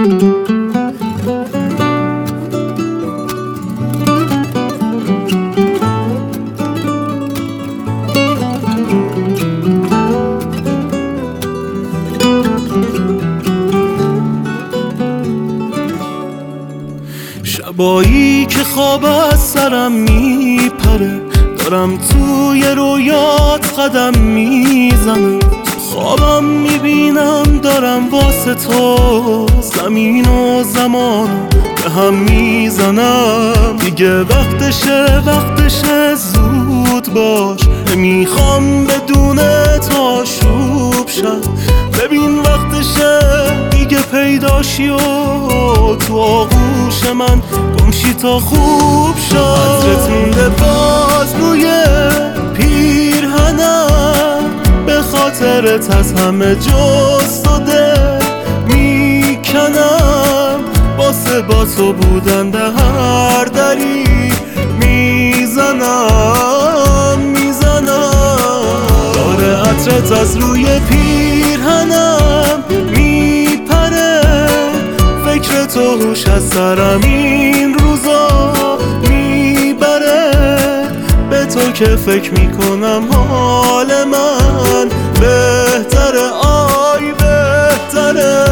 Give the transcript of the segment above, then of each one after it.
شبایی که خواب از سرم میپره، دارم توی رویات قدم میزنم. خوابم میبینم دارم واسه تو زمین و زمان به هم میزنم. دیگه وقتشه زود باش، نمیخوام بدون تو آشوب شد. ببین وقتشه دیگه پیداشی و تو آغوش من گمشی تا خوب شد. عطرت مونده باز روی پیرهنم، به خاطرت از همه جز تو دل میکنم. واسه با تو بودن به هر دری میزنم. داره عطرت از روی پیرهنم میپره، فکر تو هوش از سرم این روزا میبره. به تو که فکر میکنم حال من بهتره، آی بهتره.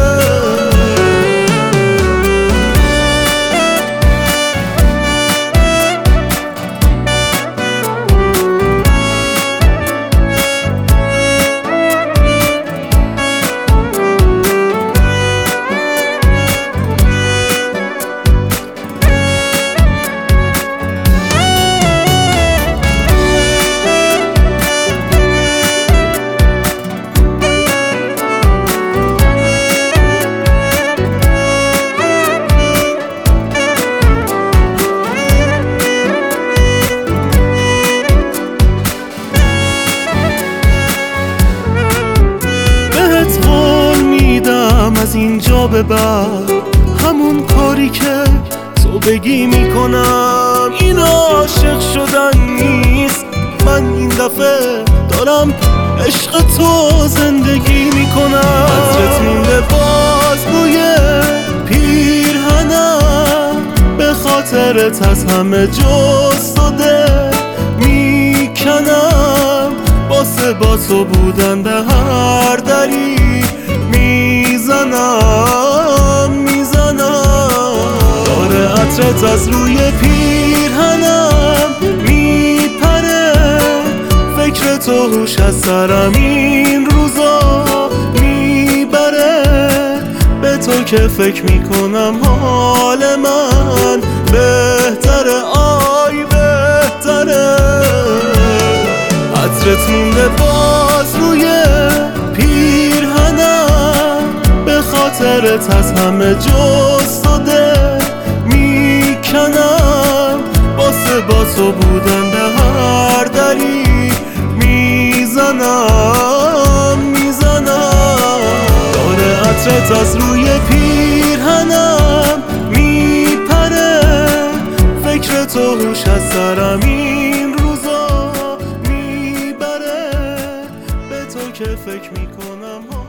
از اینجا به بعد همون کاری که تو بگی میکنم. این عاشق شدن نیست، من این دفعه دارم عشق تو زندگی میکنم. عطرت مونده باز روی پیرهنم، به خاطرت از همه جز تو دل میکنم. واسه با تو بودن به هر دری میزنم. داره عطرت از روی پیرهنم میپره، فکر تو هوش از سرم این روزا میبره. به تو که فکر میکنم حال من بهتره، آی بهتره. عطرت مونده باز روی پیرهنم، به خاطرت از همه جز تو دل میکنم. واسه با تو بودن به هر دری میزنم. داره عطرت از روی پیرهنم میپره، فکر تو هوش از سرم این روزا میبره. به تو که فکر میکنم